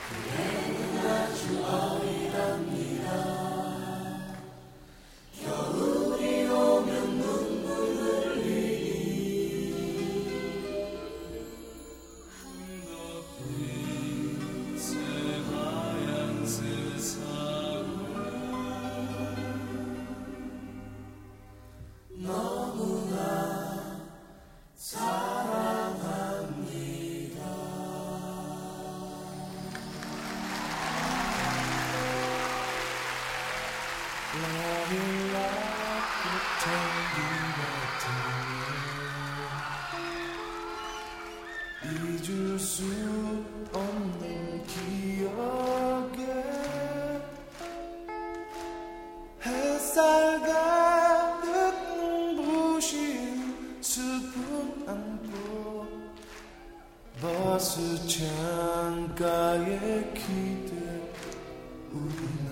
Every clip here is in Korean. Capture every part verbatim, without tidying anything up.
잊을 수 없는 기억에 햇살 가득 눈부신 숲을 안고 버스 창가에 기대우네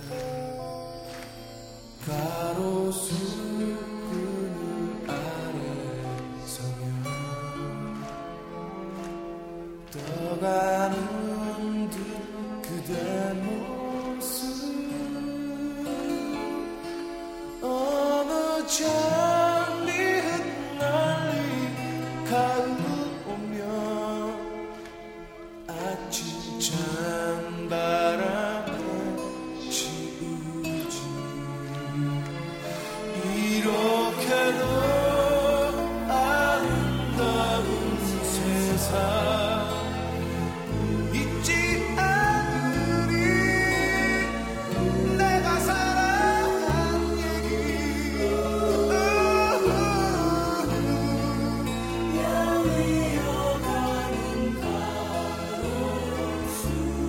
가로수 그늘 아래 서면 떠가는 듯 그대 모습 어느 장미 흩날린 가을 오면 아침 찬바람에 지우지 이렇게도 아름다운 세상 잊지 않으리 내가 살아간 얘기 여위어가는 가로수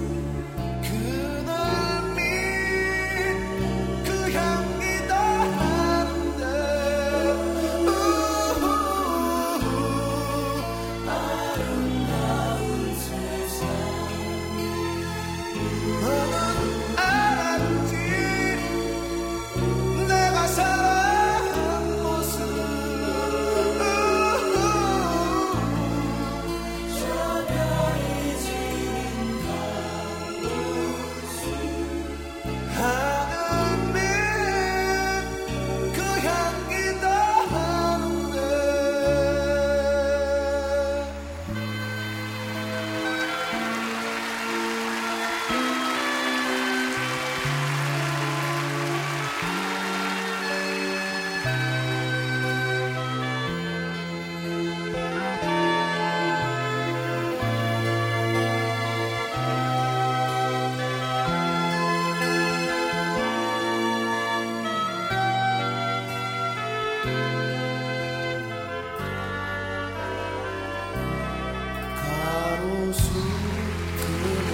그늘밑 그 향기 더하는데 아름다운 세상 너는 알았지 내가 살아간 모습 저 별이 지는 가로수 하늘빛 그 향기 더하는데 가로수 그늘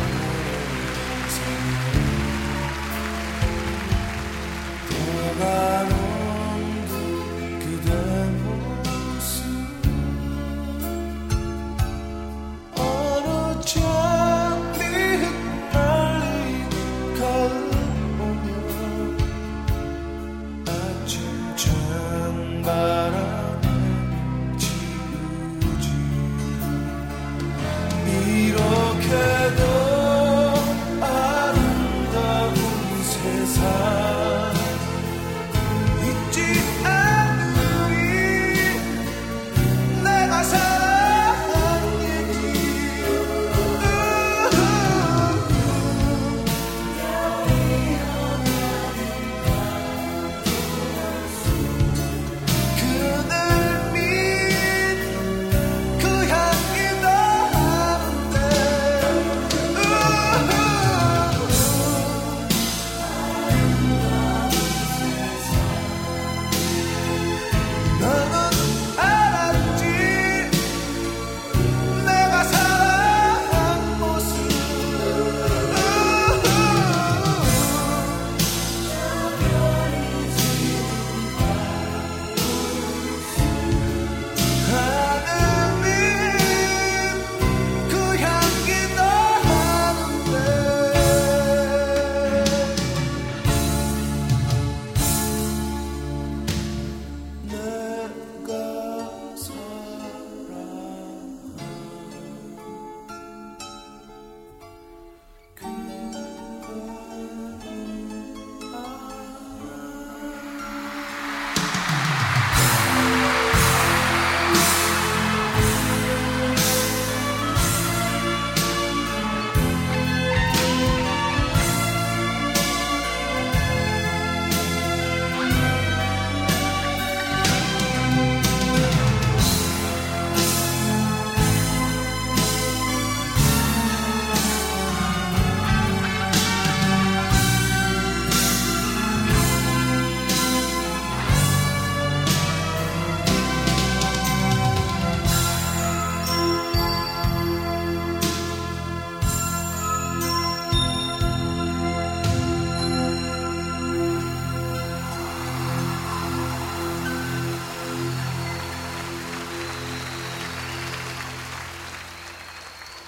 아래 떠가는 듯 그대 모습 어느 장미 흩날린 가을 오면 아침 찬바람에 지우지 이런